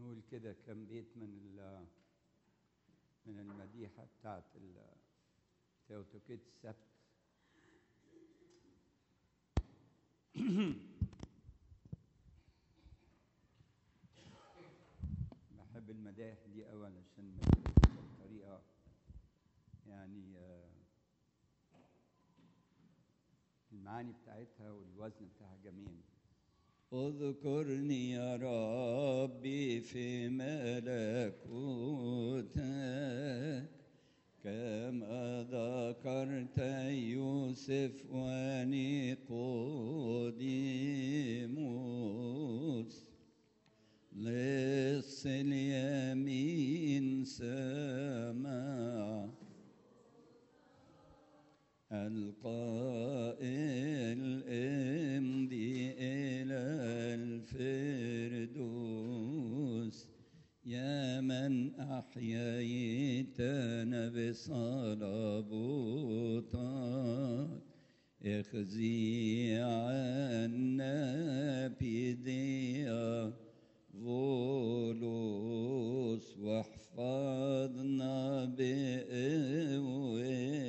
نقول كده كم بيت من المديحة بتاعت تيوتوكيت السبت. بحب المداح دي أوي علشان بطريقة يعني المعاني بتاعتها والوزن بتاعها جميل. اذكرني يا ربي في ملكوتك كما ذكرت يوسف ونيقوديموس لص اليمين سمع القائل امضي إلى الفردوس يا من أحييتنا بصلبوتك اخزي عنا بيديا فولوس واحفظنا بقوة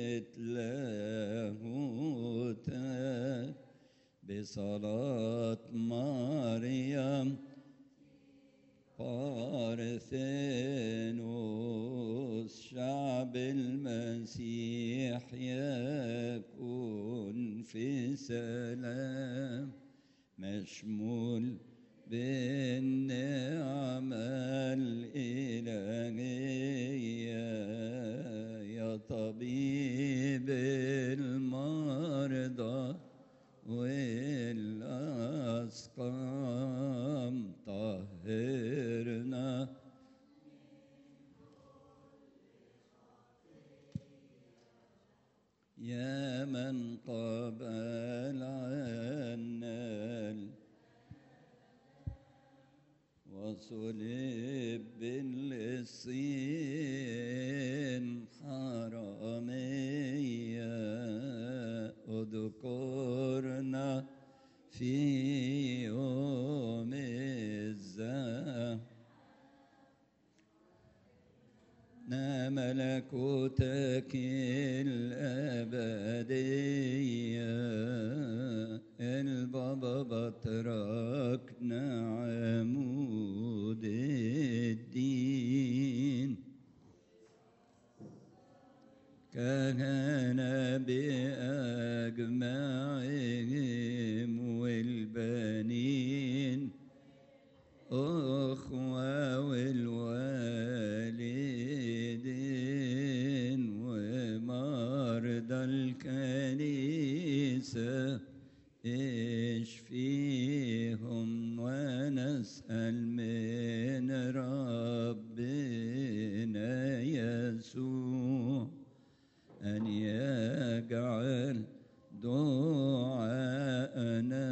لاهوتك بصلاة مريم بارثينوس شعب المسيح يكون في سلام مشمول بالنعمة الإلهية يا طبيب المرضى والأسقام طهرنا يا من قبل عنا وصلب بالصين حرامية اذكرنا في يوم الزحف ملكوتك الأبدية البابا بطركنا عمود الدين كهنا بأجمعهم والبنين أخوة والوالدين ومرضى الكنيسة اشفيهم ونسأل من ربنا يسوع أن يجعل دعاءنا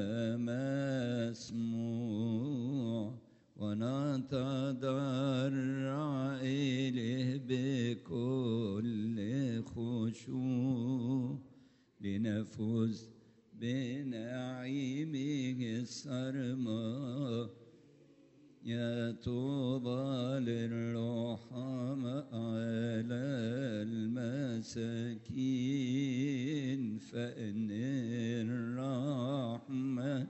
مسموع ونتضرع إليه بكل خشوع لنفوز بنعيمه السرمى يا طوبى للرحماء على المساكين فإن الرحمة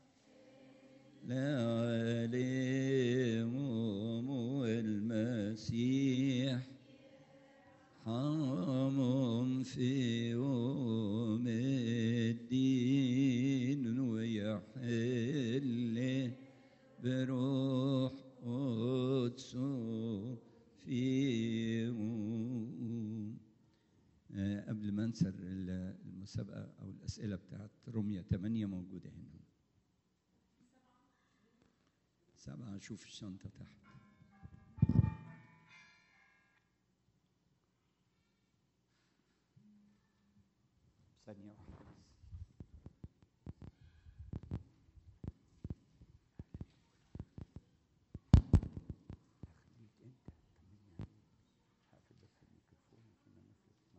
لعليهم والمسيح حرم في يوم الدين ويحل بروح قدسه فيهم. قبل ما انسى المسابقة أو الأسئلة بتاعت رومية 8 موجودة هنا 7 شوف الشنطة تحت. ثانية واحدة بس. هقفل بس الميكروفون عشان أنا أسمع.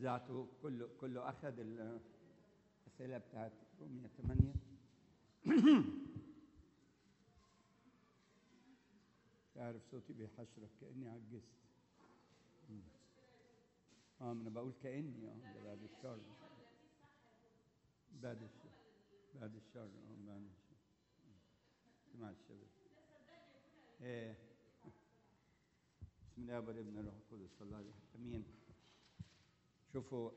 وزعته كله أخذ الأسئلة بتاعت رومية 8. تعرف صوتي بيحشرك كأني عجزت. ما أنا بقول كأني ده بعد الشر. بعد الشر. بعد الشر. مع الشباب. بسم الله والابن والروح القدس الله عليه. امين. شوفوا،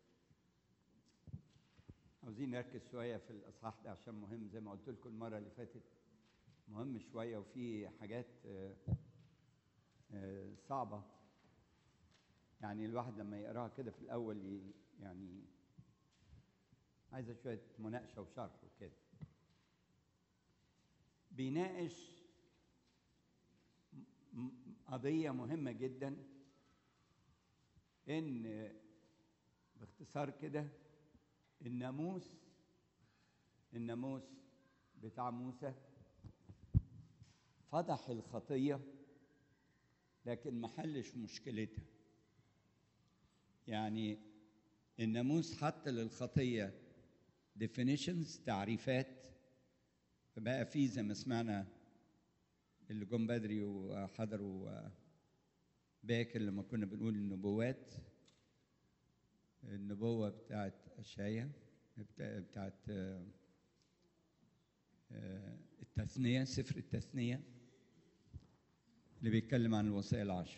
عاوزين نركز شويه في الاصحاح ده عشان مهم، زي ما قلت لكم المره اللي فاتت، مهم شويه وفي حاجات صعبه، يعني الواحد لما يقراها كده في الاول يعني عايزه شويه مناقشه وشرح وكده. بيناقش قضية مهمة جدا، إن باختصار كده الناموس بتاع موسى فضح الخطية لكن ما حلش مشكلتها. يعني الناموس حط للخطية definitions، تعريفات، فبقى فيه زي ما سمعنا اللي جم بدري وحضروا باكر لما كنا بنقول النبوة بتاعت أشعياء، بتاعت التثنية، سفر التثنية اللي بيتكلم عن الوصايا العشر.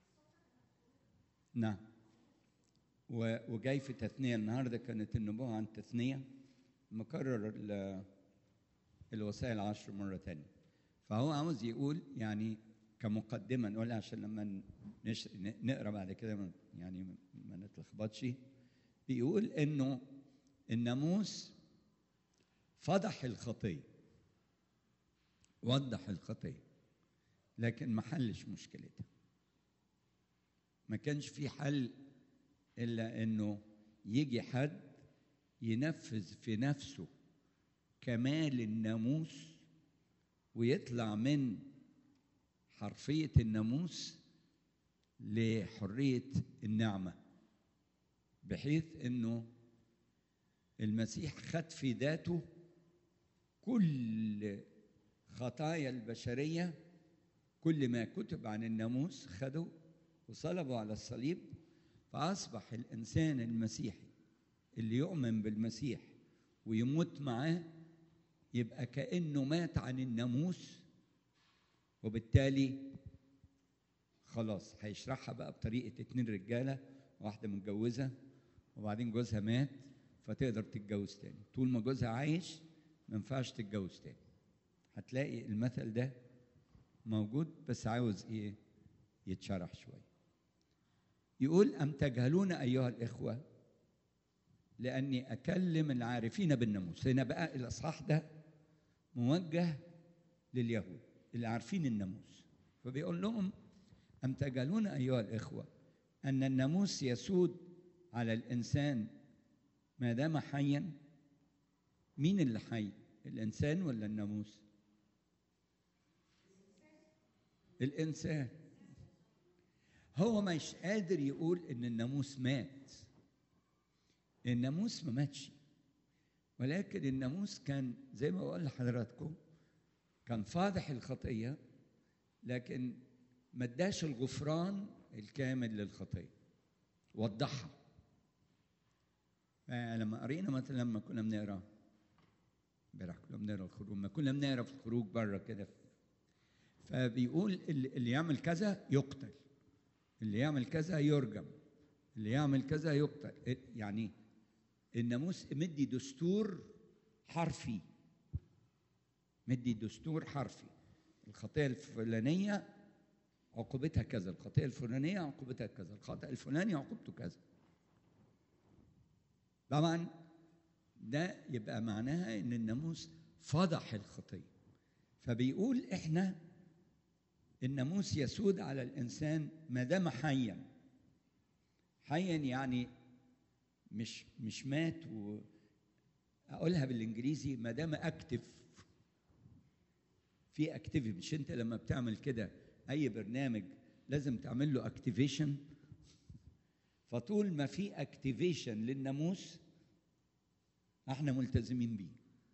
نعم. وجاي في تثنية النهارده كانت النبوة عن التثنية، مكرر الوصايا العشر مرة تانية. فهو عاوز يقول يعني كمقدمة نقولها عشان لما نقرا بعد كده يعني ما نتلخبطش. بيقول انه الناموس فضح الخطية، وضح الخطية لكن ما حلش مشكلتها. ما كانش في حل الا انه يجي حد ينفذ في نفسه كمال الناموس ويطلع من حرفية الناموس لحرية النعمة، بحيث انه المسيح خد في ذاته كل خطايا البشرية، كل ما كتب عن الناموس خده وصلبه على الصليب، فأصبح الإنسان المسيحي اللي يؤمن بالمسيح ويموت معاه يبقى كأنه مات عن الناموس، وبالتالي خلاص هيشرحها بقى بطريقة 2 رجالة، واحدة متجوزة وبعدين جوزها مات فتقدر تتجوز تاني، طول ما جوزها عايش ما ينفعش تتجوز تاني. هتلاقي المثل ده موجود بس عاوز ايه؟ يتشرح شوية. يقول أم تجهلون أيها الإخوة لأني أكلم العارفين بالناموس. هنا بقى الأصحاح ده موجه لليهود اللي عارفين الناموس، فبيقول لهم أم تجهلون أيها الإخوة أن الناموس يسود على الإنسان ما دام حيا. مين اللي حي؟ الإنسان ولا الناموس؟ الإنسان. هو مش قادر يقول إن الناموس مات. الناموس ما ماتش، ولكن الناموس كان زي ما بقول لحضراتكم كان فاضح الخطية لكن ما اداش الغفران الكامل للخطية، وضحها. لما قرينا مثلا لما كنا بنقرا امبارح كنا بنقرا الخروج، لما كنا بنقرا في الخروج بره كده، فبيقول اللي يعمل كذا يقتل، اللي يعمل كذا يرجم، اللي يعمل كذا يقتل. يعني الناموس مدي دستور حرفي، مدي دستور حرفي. الخطية الفلانية عقوبتها كذا، الخطية الفلانية عقوبتها كذا، الخطأ الفلاني عقوبته كذا. طبعا ده يبقى معناها ان الناموس فضح الخطية. فبيقول احنا الناموس يسود على الانسان ما دام حيا. حيا يعني مش مات، اقولها بالانجليزي ما دام اكتف. في اكتيفيتي، مش انت لما بتعمل كده اي برنامج لازم تعمل له اكتيفيشن، فطول ما في اكتيفيشن للناموس احنا ملتزمين بيه.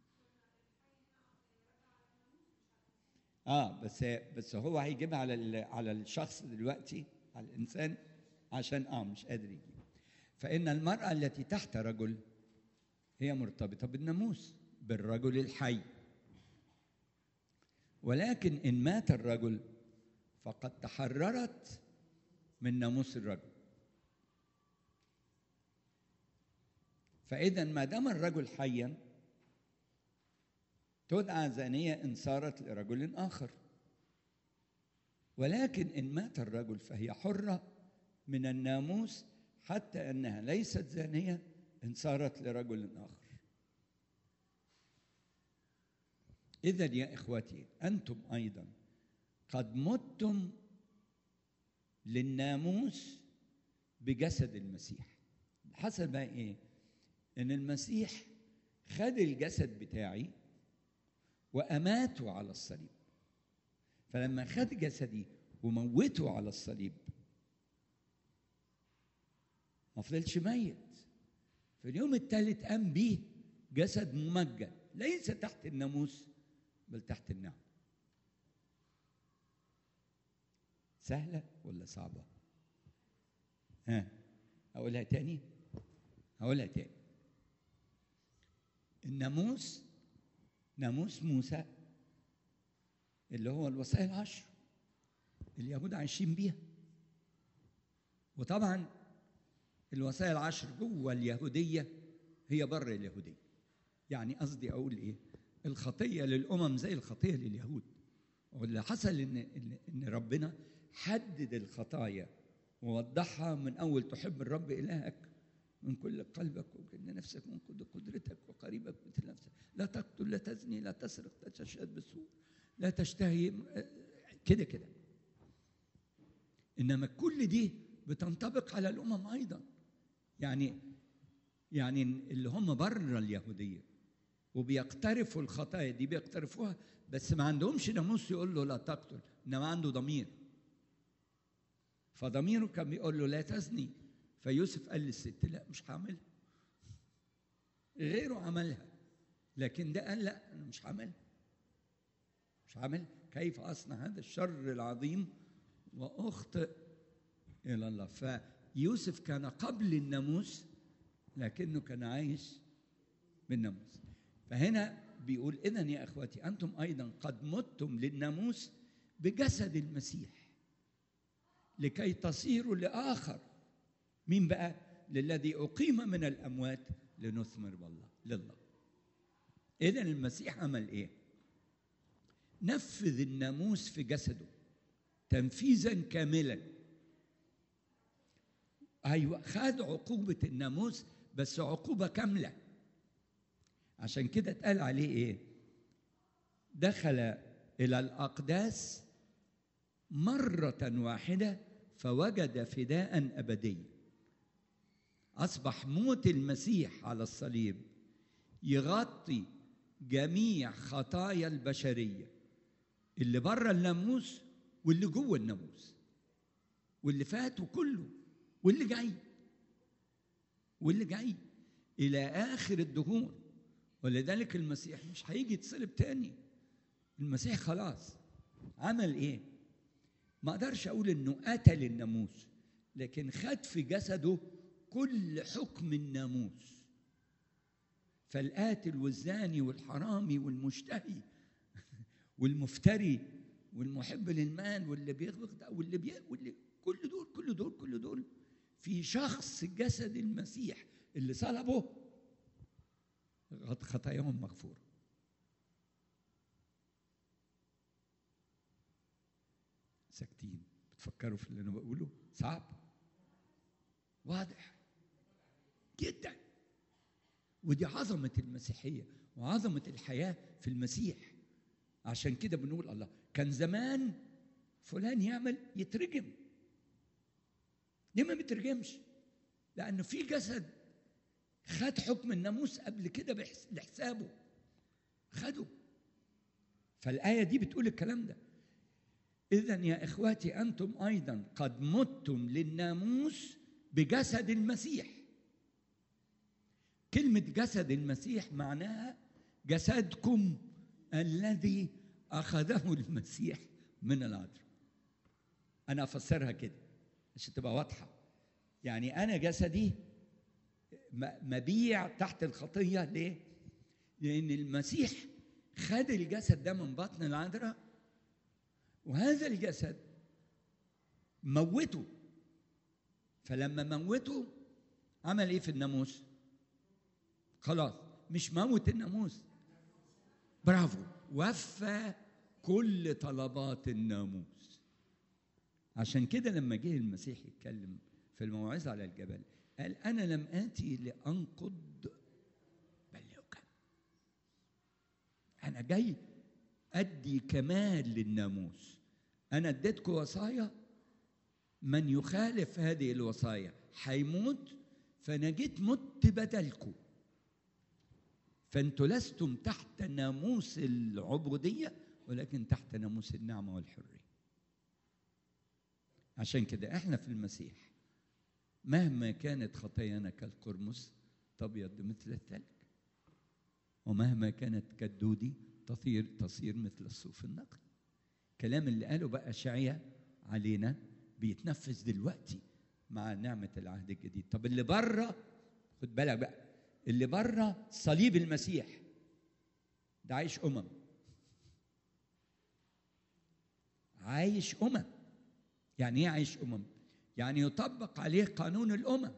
بس هو هيجيبها على الشخص دلوقتي، على الانسان، عشان مش قادر يجيب. فان المرأة التي تحت رجل هي مرتبطة بالناموس، بالرجل الحي. ولكن ان مات الرجل فقد تحررت من ناموس الرجل. فإذا ما دام الرجل حيا تدعى زانية إن صارت لرجل آخر. ولكن إن مات الرجل فهي حرة من الناموس، حتى أنها ليست زانية إن صارت لرجل آخر. إذا يا إخوتي أنتم أيضا قد متم للناموس بجسد المسيح. حصل بقى إيه؟ إن المسيح خد الجسد بتاعي وأماته على الصليب. فلما خد جسدي وموته على الصليب ما فضلش ميت. في اليوم الثالث قام بيه جسد ممجد، ليس تحت الناموس بل تحت النعمة. سهلة ولا صعبة؟ هقولها تاني. الناموس، ناموس موسى اللي هو الوصايا العشر اليهود عايشين بيها. وطبعا الوصايا العشر جوه اليهودية هي بره اليهودية. يعني قصدي أقول إيه؟ الخطية للأمم زي الخطية لليهود. واللي حصل إن ربنا حدد الخطايا ووضحها من أول: تحب الرب إلهك من كل قلبك وكل نفسك من كل قدرتك وقريبك مثل نفسك، لا تقتل، لا تزني، لا تسرق، لا تشهد بالسوء، لا تشتهي كده. إنما كل دي بتنطبق على الأمم أيضا. يعني اللي هم بره اليهودية وبيقترفوا الخطايا دي بيقترفوها، بس ما عندهمش ناموس يقول له لا تقتل، إنما عنده ضمير. فضميره كان بيقول له لا تزني. فيوسف قال للست: لا مش هعملها. غيره عملها، لكن ده قال: لا أنا مش هعملها. كيف أصنع هذا الشر العظيم وأخطئ إلى الله؟ فيوسف كان قبل الناموس لكنه كان عايش بالناموس. فهنا بيقول: إذن يا أخوتي أنتم أيضا قد متم للناموس بجسد المسيح لكي تصيروا لآخر. مين بقى؟ للذي أقيم من الأموات لنثمر لله. إذن المسيح عمل إيه؟ نفذ الناموس في جسده تنفيذا كاملا. أيوة، خد عقوبة الناموس بس عقوبة كاملة. عشان كده اتقال عليه إيه؟ دخل إلى الأقداس مرة واحدة فوجد فداء أبدي. أصبح موت المسيح على الصليب يغطي جميع خطايا البشرية، اللي بره الناموس واللي جوه الناموس، واللي فات وكله واللي جاي إلى آخر الدهور. ولذلك المسيح مش هيجي يتصلب تاني. المسيح خلاص عمل إيه؟ ما أقدرش أقول إنه قتل الناموس، لكن خد في جسده كل حكم الناموس. فالقاتل والزاني والحرامي والمشتهي والمفتري والمحب للمال واللي بيغبط واللي كل دول في شخص جسد المسيح اللي صلبه خطاياهم مغفورة. ساكتين بتفكروا في اللي أنا بقوله؟ صعب؟ واضح جدا. ودي عظمة المسيحية وعظمة الحياة في المسيح. عشان كده بنقول الله كان زمان فلان يعمل يترجم، ليه ما بيترجمش؟ لأنه في جسد خد حكم الناموس قبل كده لحسابه، خده. فالآية دي بتقول الكلام ده. إذن يا إخواتي أنتم أيضا قد متم للناموس بجسد المسيح. كلمة جسد المسيح معناها جسدكم الذي أخذه المسيح من العذراء. أنا أفسرها كده عشان تبقى واضحة. يعني أنا جسدي مبيع تحت الخطية. ليه؟ لأن المسيح خد الجسد ده من بطن العذراء، وهذا الجسد موته. فلما موته عمل ايه في الناموس؟ خلاص مش موت الناموس، برافو، وفى كل طلبات الناموس. عشان كده لما جه المسيح يتكلم في الموعظة على الجبل قال أنا لم آتي لأنقض بل لأكمل. أنا جاي أدي كمال للناموس. أنا اديتكم وصايا، من يخالف هذه الوصايا هيموت، فأنا جيت مت بدلكم. فأنتوا لستم تحت ناموس العبودية ولكن تحت ناموس النعمة والحرية. عشان كده احنا في المسيح مهما كانت خطايانا كالقرمز تبيض مثل الثلج، ومهما كانت كالدودي تصير مثل الصوف النقي. كلام اللي قاله بقى أشعياء علينا بيتنفذ دلوقتي مع نعمة العهد الجديد. طب اللي بره، خد بالك بقى، اللي بره صليب المسيح ده عايش عايش يعني ايه عايش يعني يطبق عليه قانون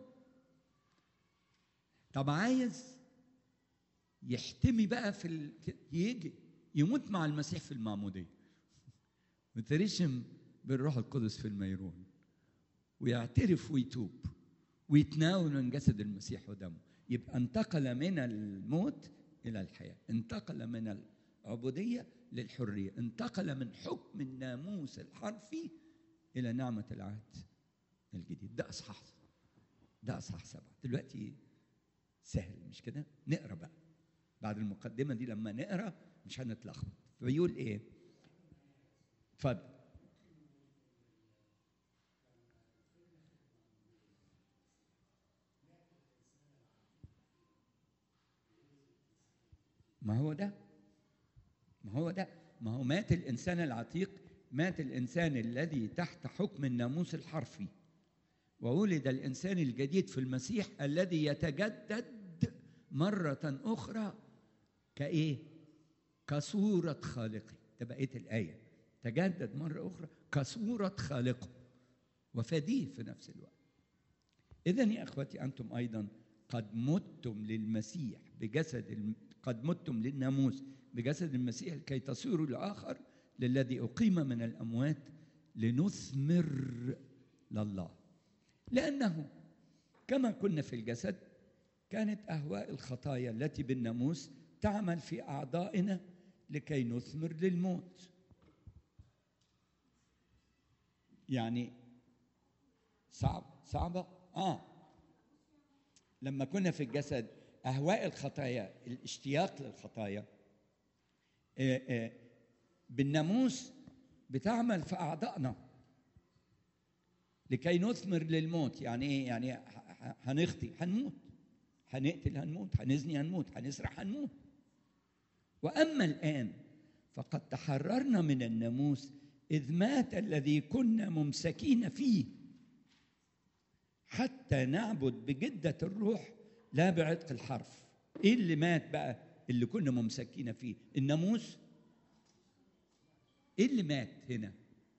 طب عايز يحتمي بقى يجي يموت مع المسيح في المعمودية ويترشم بالروح القدس في الميرون ويعترف ويتوب ويتناول من جسد المسيح ودمه. يبقى انتقل من الموت إلى الحياة، انتقل من العبودية للحرية، انتقل من حكم الناموس الحرفي إلى نعمة العهد الجديد. ده أصحاح 7. دلوقتي سهل مش كده؟ نقرأ بقى بعد المقدمة دي. لما نقرأ مش هنتلخبط. فبيقول إيه؟ اتفضل. ما هو مات الإنسان العتيق، مات الإنسان الذي تحت حكم الناموس الحرفي، وولد الإنسان الجديد في المسيح الذي يتجدد مرة أخرى كإيه؟ كصورة خالقه. ده بقية الآية، تجدد مرة أخرى كصورة خالقه وفديه في نفس الوقت. إذن يا أخوتي أنتم أيضا قد متم للمسيح بجسد، قد متم للناموس بجسد المسيح لكي تصيروا الآخر للذي أقيم من الأموات لنثمر لله. لأنه كما كنا في الجسد كانت أهواء الخطايا التي بالناموس تعمل في أعضائنا لكي نثمر للموت. يعني صعبة؟ لما كنا في الجسد أهواء الخطايا، الاشتياق للخطايا بالناموس بتعمل في أعضائنا لكي نثمر للموت. يعني إيه؟ يعني هنخطي هنموت، هنقتل هنموت، هنزني هنموت، هنسرح هنموت. وأما الآن فقد تحررنا من الناموس إذ مات الذي كنا ممسكين فيه حتى نعبد بجدة الروح لا بعتق الحرف. إيه اللي مات بقى اللي كنا ممسكين فيه؟ الناموس. إيه اللي مات هنا؟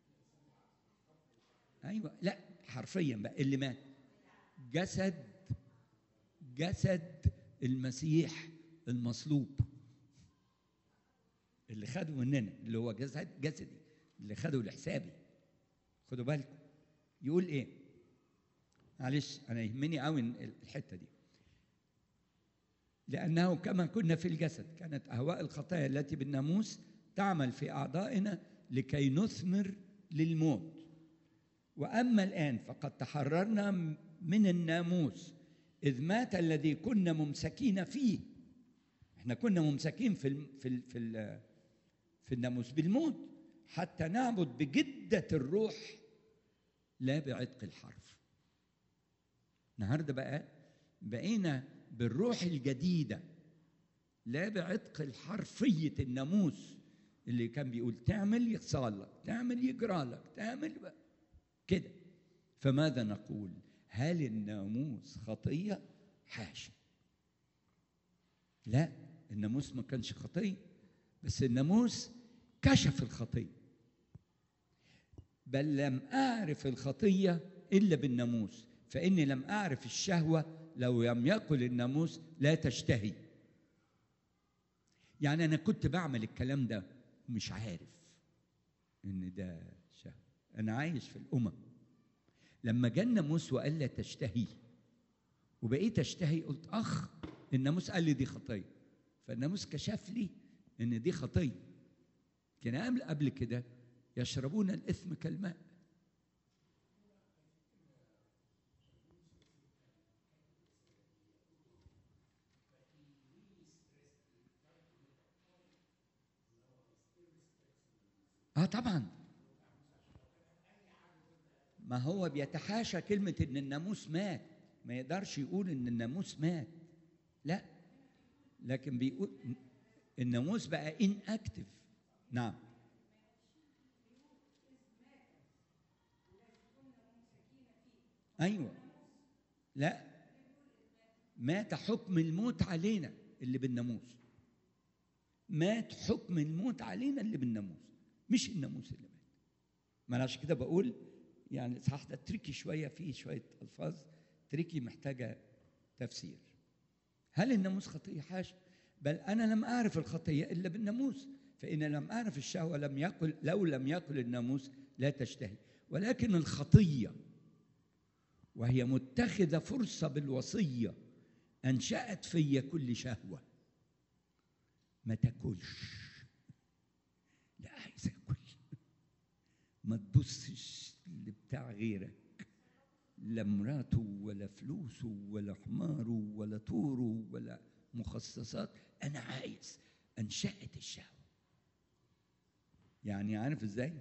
أيوة، لا حرفيا بقى اللي مات جسد المسيح المصلوب اللي خده مننا، اللي هو جسدي اللي خده لحسابي. خدوا بالكم يقول ايه؟ معلش انا يهمني قوي الحته دي. لانه كما كنا في الجسد كانت اهواء الخطايا التي بالناموس تعمل في اعضائنا لكي نثمر للموت. واما الان فقد تحررنا من الناموس اذ مات الذي كنا ممسكين فيه. احنا كنا ممسكين في الناموس بالموت حتى نعبد بجدة الروح لا بعتق الحرف. النهارده بقينا بالروح الجديده، لا بعتق الحرفيه الناموس اللي كان بيقول تعمل يحصل لك، تعمل يجرى لك، تعمل بقى كده. فماذا نقول؟ هل الناموس خطيه؟ حاشا، لا، الناموس ما كانش خطيه، بس الناموس كشف الخطيه. بل لم اعرف الخطيه الا بالناموس، فاني لم اعرف الشهوه لو لم يقل الناموس لا تشتهي. يعني انا كنت بعمل الكلام ده ومش عارف ان ده شهوه، انا عايش في الامم. لما جاء الناموس وقال لا تشتهي وبقيت اشتهي، قلت الناموس قال لي دي خطيه، فالناموس كشف لي ان دي خطيه. كان قبل كده يشربون الاثم كالماء. طبعا، ما هو بيتحاشى كلمه ان الناموس مات، ما يقدرش يقول ان الناموس مات، لا، لكن بيقول الناموس بقى ان اكتف. نعم، ايوه، لا، مات حكم الموت علينا اللي بالناموس، مات حكم الموت علينا اللي بالناموس، مش الناموس اللي مات. ما انا عشان كده بقول يعني الاصحاح ده تريكي شويه، فيه شويه الفاظ تريكي محتاجه تفسير. هل الناموس خطيه؟ حاشا، بل انا لم اعرف الخطيه الا بالناموس، فان لم اعرف الشهوه لو لم يقل الناموس لا تشتهي. ولكن الخطيه وهي متخذه فرصه بالوصيه انشات في كل شهوه. ما تاكلش، لا عايز اكل، ما تبصش لبتاع غيرك، لا مراته ولا فلوسه ولا حماره ولا طوره ولا مخصصات، انا عايز. انشأت الشهوه. يعني عارف ازاي؟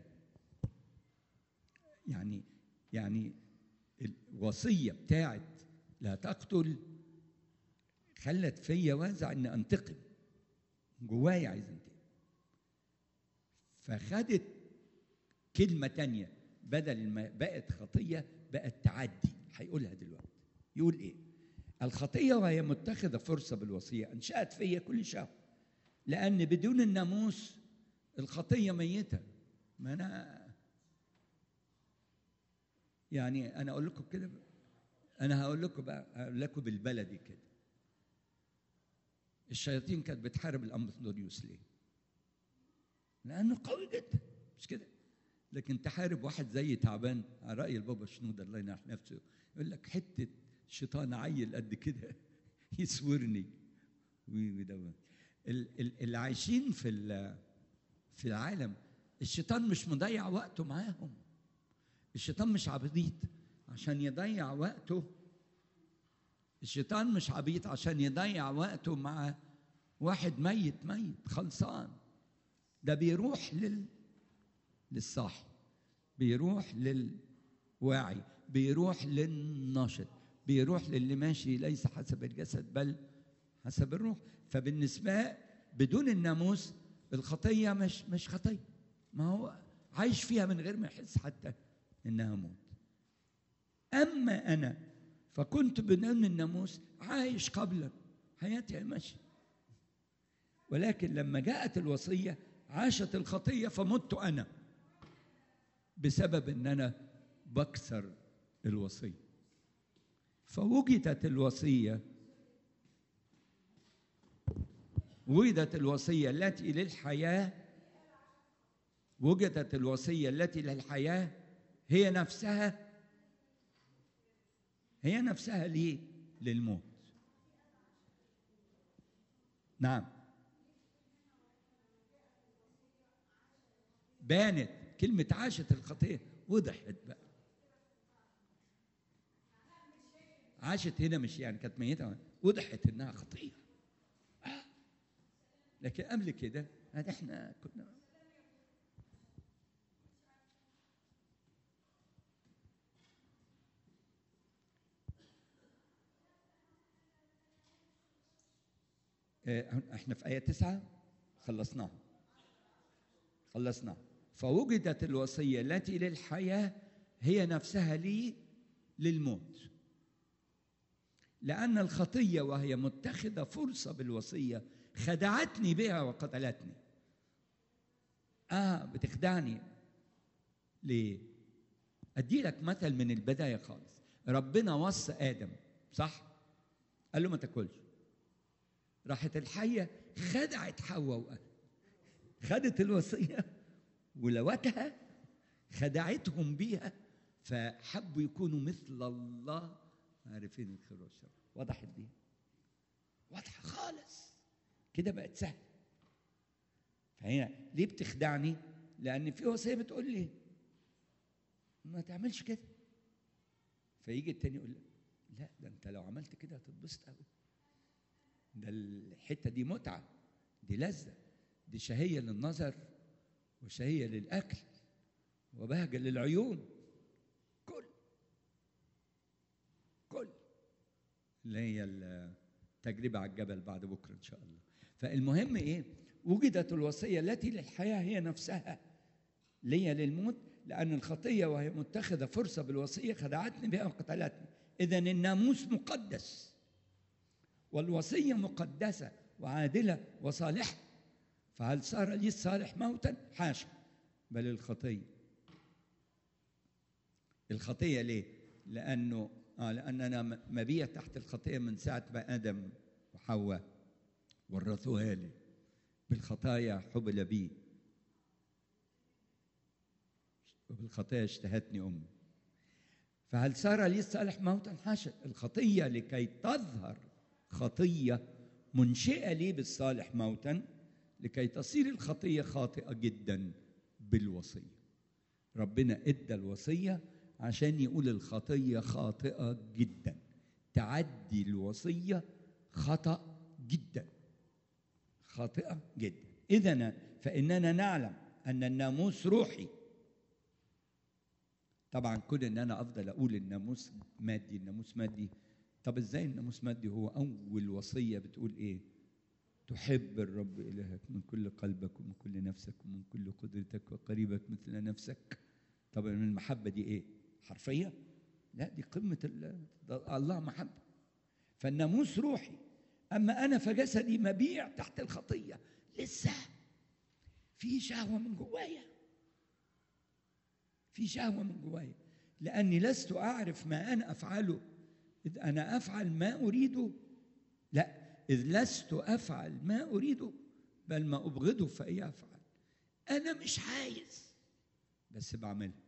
يعني الوصيه بتاعت لا تقتل خلت فيا وازع ان انتقم، جوايا عايز انتقم، فخدت كلمه تانية، بدل ما بقت خطيه بقت تعدي. هيقولها دلوقتي، يقول ايه؟ الخطيه وهي متخذه فرصه بالوصيه انشأت فيا كل شهوه، لان بدون الناموس الخطيه ميته. ما انا يعني انا اقول لكم كده، انا هقول لكم بقى، هقول لكم بالبلدي كده، الشياطين كانت بتحارب الأمبراطوريوس ليه؟ لانه قوي جدا، مش كده؟ لكن تحارب واحد زي تعبان، على راي البابا شنودة الله ينح نفسه، يقول لك حته شيطان عيل قد كده يسورني ويدور. اللي عايشين في العالم، الشيطان مش مضيع وقته معاهم، الشيطان مش عبيط عشان يضيع وقته، الشيطان مش عبيط عشان يضيع وقته مع واحد ميت خلصان. ده بيروح للصاحي، بيروح للواعي، بيروح للناشط، بيروح للي ماشي ليس حسب الجسد بل حسب الروح. فبالنسبة بدون الناموس الخطية مش خطية، ما هو عايش فيها من غير ما يحس حتى إنها موت. أما أنا فكنت بدون الناموس عايش قبلا، حياتي ماشية، ولكن لما جاءت الوصية عاشت الخطية فمت أنا بسبب أن أنا بكسر الوصية. فوجدت الوصية، وجدت الوصية التي للحياة، وجدت الوصية التي للحياة هي نفسها ليه؟ للموت. نعم، بانت كلمة عاشت الخطية، وضحت بقى. عاشت هنا مش يعني كانت ميتة، وضحت انها خطية. لكن قبل كده احنا كنا احنا في آية 9 خلصناها. فوجدت الوصية التي للحياة هي نفسها لي للموت، لأن الخطية وهي متخذة فرصة بالوصية خدعتني بها وقتلتني. بتخدعني ليه؟ أدي لك مثل من البداية خالص. ربنا وصى آدم، صح؟ قال له ما تاكلش. راحت الحية خدعت حواء وآدم، خدت الوصية ولوتها، خدعتهم بيها، فحبوا يكونوا مثل الله عارفين الخير والشر. وضحت دي؟ واضحة خالص كده، بقت سهلة. فهنا ليه بتخدعني؟ لأن في وصية بتقول لي ما تعملش كده، فيجي التاني يقول لك لا ده انت لو عملت كده هتتبسط قوي، ده الحتة دي متعة، دي لذة، دي شهية للنظر وشهية للأكل وبهجة للعيون. كل اللي هي التجربة على الجبل بعد بكرة إن شاء الله. فالمهم إيه؟ وجدت الوصية التي للحياة هي نفسها لي للموت، لأن الخطية وهي متخذة فرصة بالوصية خدعتني بها وقتلتني. إذن الناموس مقدس والوصية مقدسة وعادلة وصالحة، فهل صار لي الصالح موتا؟ حاشا، بل الخطية ليه؟ لأننا مبيع تحت الخطية من ساعة ما آدم وحواء ورثوها لي، بالخطايا حبل بي وبالخطايا اشتهتني أمي. فهل صار لي الصالح موتا؟ حاشا، الخطية لكي تظهر خطية منشئة لي بالصالح موتا، لكي تصير الخطية خاطئة جدا بالوصية. ربنا ادى الوصية عشان يقول الخطية خاطئة جدا، تعدي الوصية خطأ جدا، خاطئة جدا. إذن فإننا نعلم أن الناموس روحي. طبعا كل ان انا افضل اقول الناموس مادي، طب ازاي الناموس مادي؟ هو اول وصيه بتقول ايه؟ تحب الرب الهك من كل قلبك ومن كل نفسك ومن كل قدرتك وقريبك مثل نفسك. طب المحبه دي ايه؟ حرفيه؟ لا، دي قمه الله محبه. فالناموس روحي، اما انا فجسدي مبيع تحت الخطيه. لسه في شهوه من جوايا، لأني لست أعرف ما أنا أفعله، إذ أنا أفعل ما أريده. لا، إذ لست أفعل ما أريده بل ما أبغضه فإيه أفعل. أنا مش عايز بس بعملها.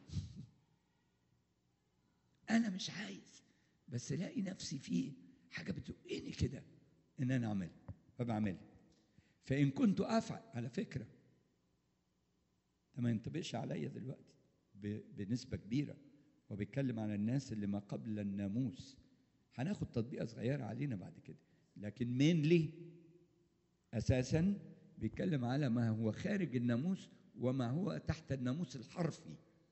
أنا مش عايز بس ألاقي نفسي فيه حاجة بتوقعني كده إن أنا أعملها فبعملها. فإن كنت أفعل، على فكرة ما ينطبقش عليا دلوقتي بنسبة كبيرة، وبيتكلم على الناس اللي ما قبل الناموس. هناخد تطبيقة صغيرة علينا بعد كده، لكن مينلي أساساً بيتكلم على ما هو خارج الناموس وما هو تحت الناموس الحرفي.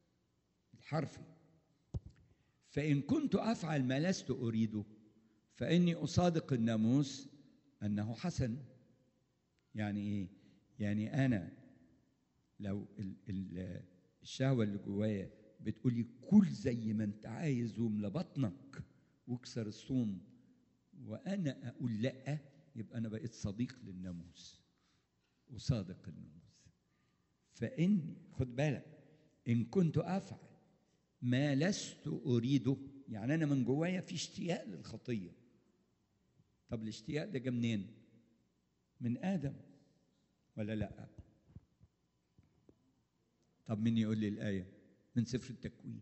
فإن كنت أفعل ما لست أريده فإني أصادق الناموس أنه حسن. يعني إيه؟ يعني أنا لو الشهوة اللي جوايا بتقولي كل زي ما انت عايز واملى بطنك واكسر الصوم، وانا اقول لا، يبقى انا بقيت صديق للناموس وصادق الناموس. فاني خد بالك، ان كنت افعل ما لست اريده، يعني انا من جوايا في اشتياق للخطيه. طب الاشتياق ده جه منين؟ من ادم ولا لا؟ طب مين يقول لي الآية؟ من سفر التكوين.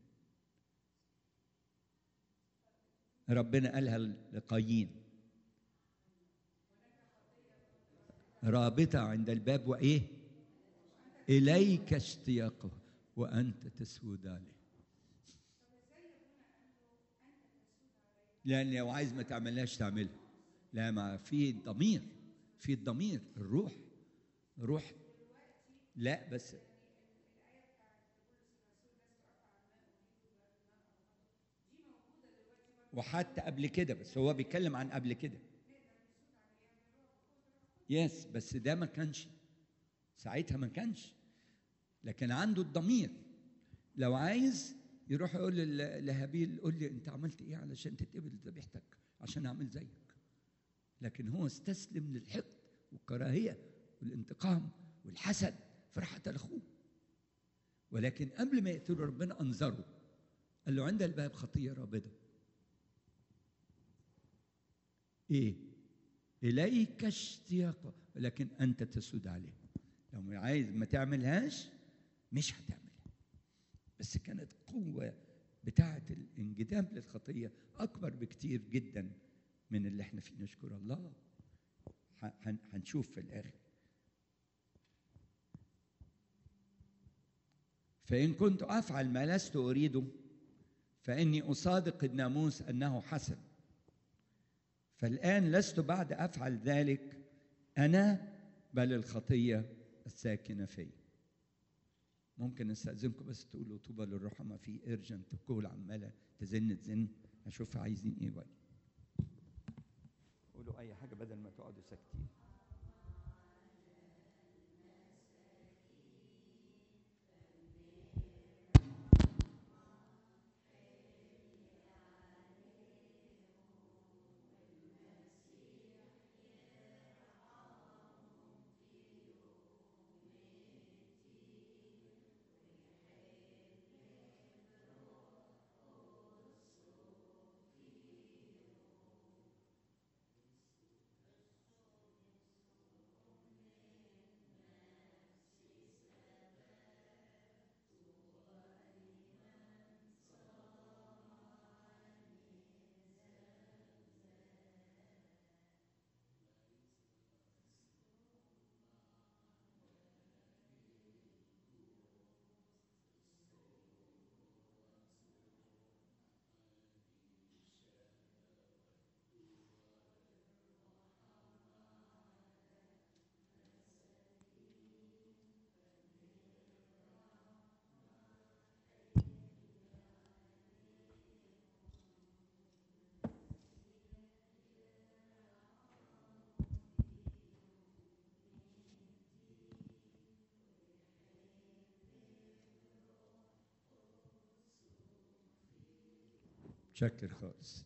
ربنا قالها لقايين: رابطة عند الباب وإيه؟ إليك اشتياقه وأنت تسود عليه. لأن لو عايز ما تعملهاش تعملها. لا، ما في الضمير، الروح. لا بس وحتى قبل كده، بس هو بيتكلم عن قبل كده. يس، بس ده ما كانش ساعتها، ما كانش، لكن عنده الضمير. لو عايز يروح يقول لهابيل قول لي انت عملت ايه علشان تتقبل ذبيحتك عشان اعمل زيك، لكن هو استسلم للحقد والكراهيه والانتقام والحسد فراح قتل اخوه. ولكن قبل ما يقتله ربنا انذره، قال له عند الباب خطيه رابضه، ايه؟ اليك اشتياقها ولكن انت تسود عليها. لو عايز ما تعملهاش مش هتعملها. بس كانت قوه بتاعه الانجذاب للخطيه اكبر بكتير جدا من اللي احنا فيه. نشكر الله. هنشوف في الاخر. فإن كنت أفعل ما لست أريده فإني أصادق الناموس أنه حسن، فالآن لست بعد أفعل ذلك أنا بل الخطية الساكنة في. ممكن أستأذنكم بس تقولوا طوبى للرحمة في إيرجنت كول عمالة تزن أشوف عايزين إيه بقى. قولوا أي حاجة بدل ما تقعدوا ساكتين. شكر خالص.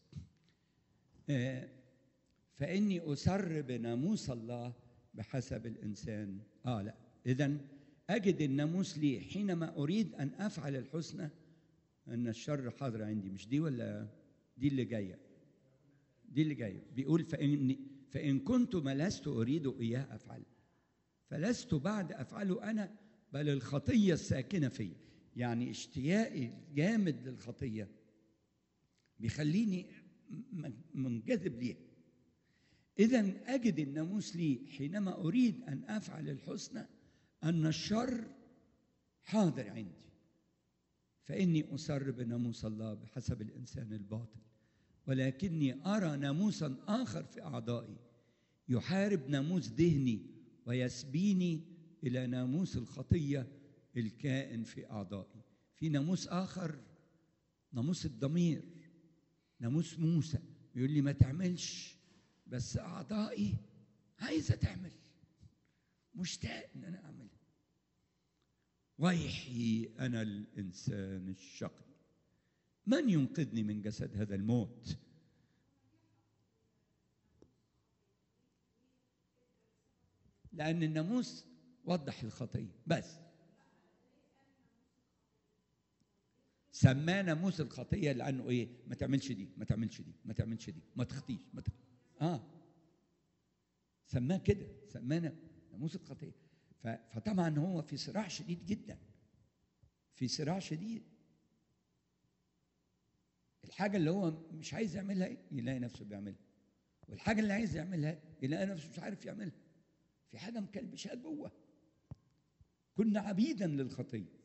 فإني أسر بناموس الله بحسب الإنسان. لا، إذن أجد الناموس لي حينما أريد أن أفعل الحسنى أن الشر حاضر عندي. مش دي ولا دي اللي جاية؟ دي اللي جاية. بيقول فإن كنت ما لست أريد إياه أفعل فلست بعد أفعله أنا بل الخطية الساكنة في. يعني اشتياقي الجامد للخطية بيخليني منجذب ليها. إذن أجد الناموس لي حينما أريد أن أفعل الحسنى أن الشر حاضر عندي. فإني أسر بناموس الله بحسب الإنسان الباطل، ولكني أرى ناموسا آخر في أعضائي يحارب ناموس ذهني ويسبيني إلى ناموس الخطية الكائن في أعضائي. في ناموس آخر، ناموس الضمير، ناموس موسى يقول لي ما تعملش، بس أعضائي عايزة تعمل، مشتاق إن أنا أعملها. ويحي أنا الإنسان الشقي، من ينقذني من جسد هذا الموت؟ لأن الناموس وضح الخطية، بس سماه ناموس الخطية لأنه إيه؟ ما تعملش دي، ما تعملش دي، ما تعملش دي، ما تخطيش، سماه كده، سماه ناموس الخطية. فطبعا هو في صراع شديد جدا، في صراع شديد. الحاجة اللي هو مش عايز يعملها يلاقي نفسه بيعملها، والحاجة اللي عايز يعملها يلاقي نفسه مش عارف يعملها. في حاجة مكلبشة جوه. كنا عبيدا للخطية.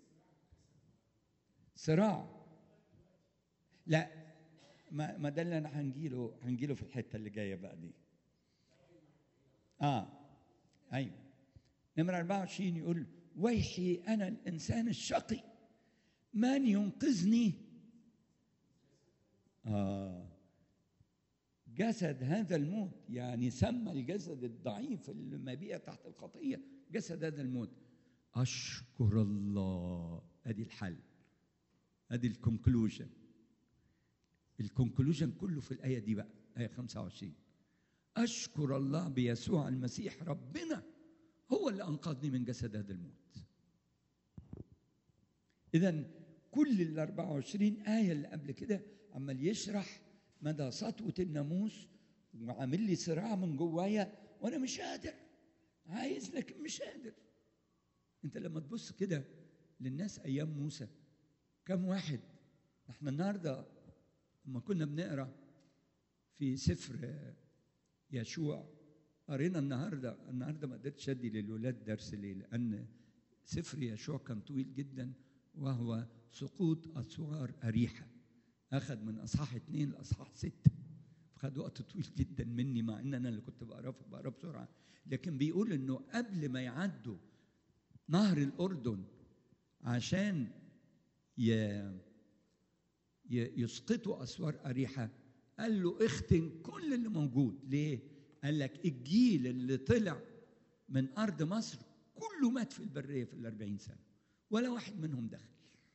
صراع. لا، ما ده اللي انا هنجيله في الحتة اللي جاية بقى دي. ايوه. نمرة 24 يقول ويحي أنا الإنسان الشقي، من ينقذني؟ جسد هذا الموت، يعني سمى الجسد الضعيف المبيع تحت الخطية جسد هذا الموت. أشكر الله. أدي الحل، أدي الكونكلوجن. الكونكلوجن كله في الآية دي بقى، آية 25. أشكر الله بيسوع المسيح ربنا هو اللي أنقذني من جسد هذا الموت. إذن كل 24 آية اللي قبل كده عمال يشرح مدى سطوة الناموس، وعامل لي صراع من جوايا وأنا مش قادر، عايز لكن مش قادر. أنت لما تبص كده للناس أيام موسى، كم واحد؟ احنا النهارده لما كنا بنقرا في سفر يشوع، قرينا النهارده ما قدرتش ادي للولاد درس ليه؟ لان سفر يشوع كان طويل جدا، وهو سقوط اسوار اريحه. اخذ من اصحاح 2 لاصحاح 6، فخد وقت طويل جدا مني، مع ان انا اللي كنت بقراه بسرعه. لكن بيقول انه قبل ما يعدوا نهر الاردن عشان يسقطوا اسوار اريحه، قال له اختن كل اللي موجود. ليه؟ قال لك الجيل اللي طلع من ارض مصر كله مات في البريه في ال40 سنه، ولا واحد منهم دخل.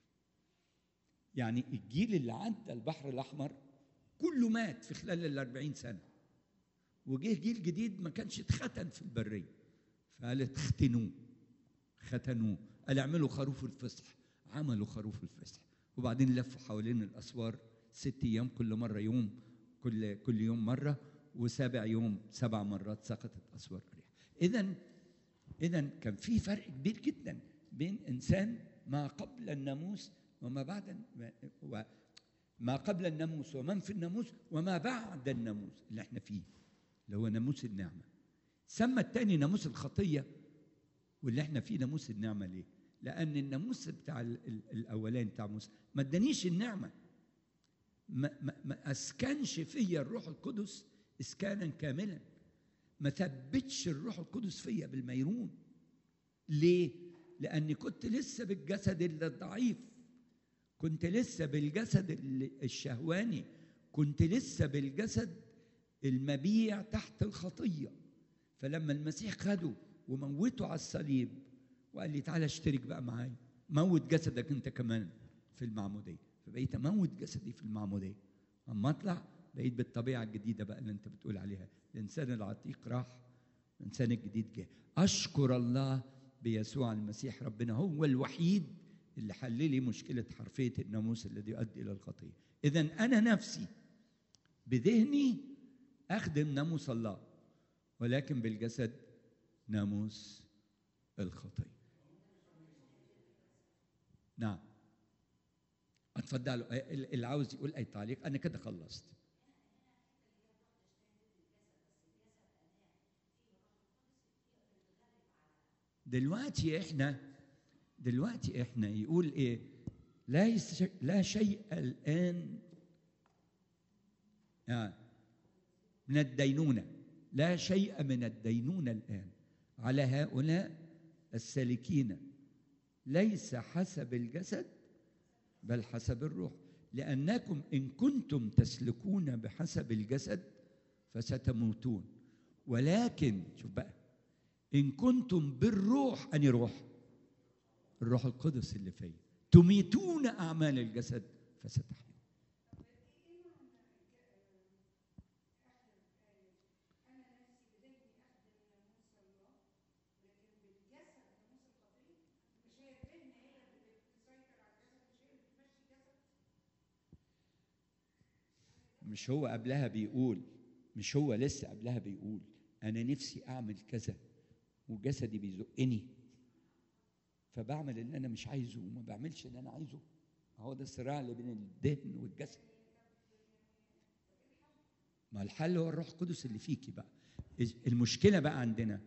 يعني الجيل اللي عدى البحر الاحمر كله مات في خلال ال40 سنه، وجه جيل جديد ما كانش اتختن في البريه، فقالت ختنوه. قال اعملوا خروف الفصح، عملوا خروف الفصح، وبعدين لفوا حوالين الاسوار 6 ايام، كل مره يوم، كل يوم مره، وسابع يوم 7 مرات سقطت اسوار اريحا. اذا كان في فرق كبير جدا بين انسان ما قبل الناموس وما بعد، ما قبل الناموس ومن في الناموس وما بعد الناموس اللي احنا فيه، اللي هو ناموس النعمه. سمى الثاني ناموس الخطيه، واللي احنا فيه ناموس النعمه. ليه؟ لأن الناموس بتاع الأولاني بتاع موسى ما ادانيش النعمة، ما أسكنش فيا الروح القدس إسكانا كاملا، ما ثبتش الروح القدس فيا بالميرون. ليه؟ لأني كنت لسه بالجسد الضعيف، كنت لسه بالجسد الشهواني، كنت لسه بالجسد المبيع تحت الخطية. فلما المسيح خده وموته على الصليب وقال لي تعالى اشترك بقى معايا، موت جسدك انت كمان في المعموديه، فبقيت اموت جسدي في المعموديه. اما اطلع بقيت بالطبيعه الجديده بقى اللي انت بتقول عليها، الانسان العتيق راح، الانسان الجديد جه. اشكر الله بيسوع المسيح ربنا هو الوحيد اللي حل لي مشكله حرفيه الناموس الذي يؤدي الى الخطيه. اذا انا نفسي بذهني اخدم ناموس الله، ولكن بالجسد ناموس الخطيه. نعم، اتفضلوا اللي عاوز يقول اي تعليق. انا كده خلصت. دلوقتي احنا يقول ايه؟ لا شيء الان من الدينونه، لا شيء من الدينونه الان على هؤلاء السالكين ليس حسب الجسد بل حسب الروح، لأنكم إن كنتم تسلكون بحسب الجسد فستموتون، ولكن شوف بقى، إن كنتم بالروح، أني روح؟ الروح القدس اللي فيا، تميتون أعمال الجسد فستحيون. مش هو قبلها بيقول، مش هو لسه قبلها بيقول أنا نفسي أعمل كذا وجسدي بيزقني فبعمل اللي أنا مش عايزه وما بعملش اللي أنا عايزه؟ هو ده الصراع اللي بين الذهن والجسد. ما الحل هو الروح القدس اللي فيكي بقى. المشكلة بقى عندنا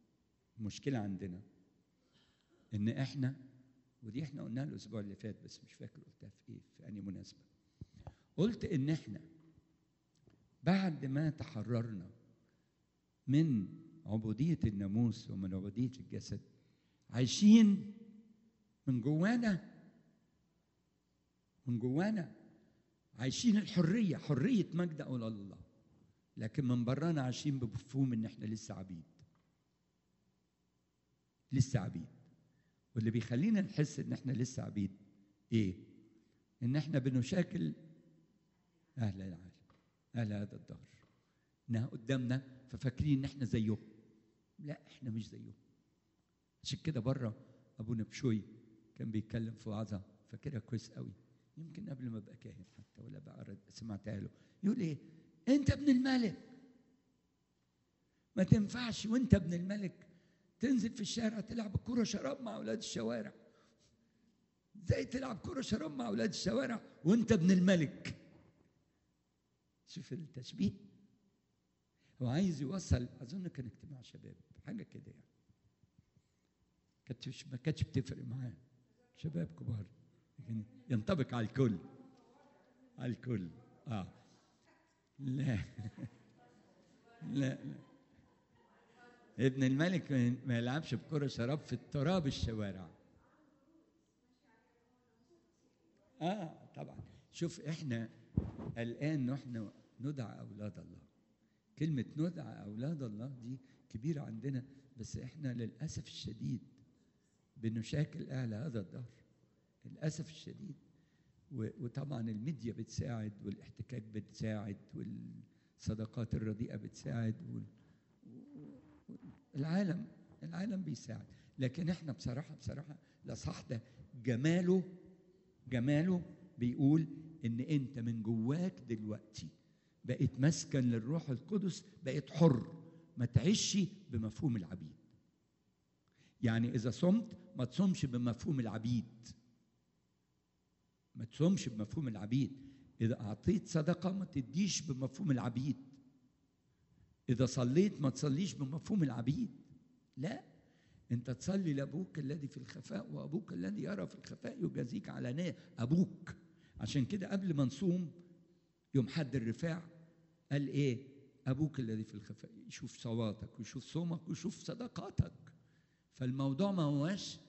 إن إحنا، ودي إحنا قلناها الأسبوع اللي فات بس مش فاكر قلتها في إيه، في أي مناسبة. قلت إن إحنا بعد ما تحررنا من عبودية الناموس ومن عبودية الجسد، عايشين من جوانا عايشين الحرية، حرية مجد أولاد الله. لكن من برانا عايشين بمفهوم ان احنا لسه عبيد. لسه عبيد. واللي بيخلينا نحس ان احنا لسه عبيد ايه؟ ان احنا بنشاكل اهل العالم، اهل هذا الدهر، انها قدامنا ففاكرين ان احنا زيهم. لا، احنا مش زيهم. عشان كده بره ابونا بشوي كان بيتكلم في وعظه فاكرها كويس قوي، يمكن قبل ما ابقى كاهن حتى ولا بقى سمعتها له. يقول ايه؟ انت ابن الملك، ما تنفعش وانت ابن الملك تنزل في الشارع تلعب كرة شراب مع اولاد الشوارع. ازاي تلعب كرة شراب مع اولاد الشوارع وانت ابن الملك؟ شوف التشبيه. هو عايز يوصل، اظن كان اجتماع شباب حاجه كده يعني، ما كانتش بتفرق معاه شباب كبار، لكن ينطبق على الكل. على الكل. لا لا لا، ابن الملك ما يلعبش بكرة شراب في التراب الشوارع. طبعا. شوف احنا الان نحن ندعى اولاد الله. كلمة ندعى اولاد الله دي كبيرة عندنا، بس احنا للاسف الشديد بنشاكل اهل هذا الدهر، للاسف الشديد. وطبعا الميديا بتساعد، والاحتكاك بتساعد، والصداقات الرديئة بتساعد، العالم بيساعد. لكن احنا بصراحة الأصحاح ده جماله بيقول ان انت من جواك دلوقتي بقيت مسكن للروح القدس، بقيت حر، ما تعيش بمفهوم العبيد. يعني اذا صمت ما تصومش بمفهوم العبيد، ما تصومش بمفهوم العبيد. اذا اعطيت صدقة ما تديش بمفهوم العبيد. إذا صليت ما تصليش بمفهوم العبيد. لا، أنت تصلي لأبوك الذي في الخفاء، وأبوك الذي يرى في الخفاء يجازيك علانية. أبوك. عشان كده قبل ما نصوم يوم حد الرفاع قال إيه؟ أبوك الذي في الخفاء يشوف صلاتك ويشوف صومك ويشوف صدقاتك. فالموضوع ما هواش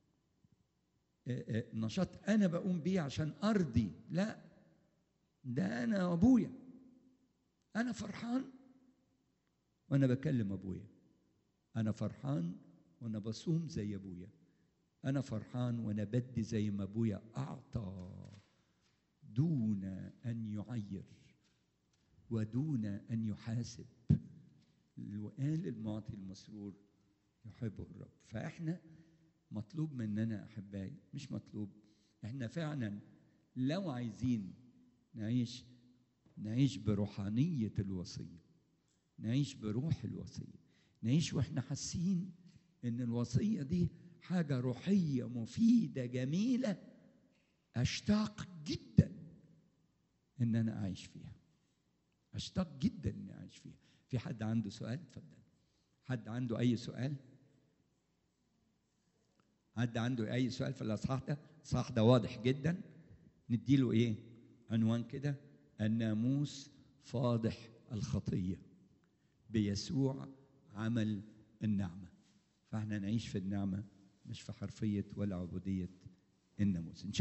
نشاط أنا بقوم بيه عشان أرضي، لا، ده أنا وأبويا. أنا فرحان وأنا بكلم أبويا، أنا فرحان وأنا بصوم زي أبويا، أنا فرحان وأنا بدي زي ما أبويا أعطى دون أن يعير ودون أن يحاسب. وقال المعطي المسرور يحبه الرب. فإحنا مطلوب مننا أحبائي، مش مطلوب، إحنا فعلا لو عايزين نعيش بروحانية الوصية، نعيش بروح الوصية، نعيش وإحنا حاسين إن الوصية دي حاجة روحية مفيدة جميلة، أشتاق جدا إن أنا أعيش فيها، أشتاق جدا إن أعيش فيها. في حد عنده سؤال؟ اتفضل. حد عنده أي سؤال؟ حد عنده أي سؤال في الأصحاح ده؟ الأصحاح ده واضح جدا. نديله إيه؟ عنوان كده: الناموس فاضح الخطية بيسوع عمل النعمة. فاحنا نعيش في النعمة مش في حرفية ولا عبودية الناموس.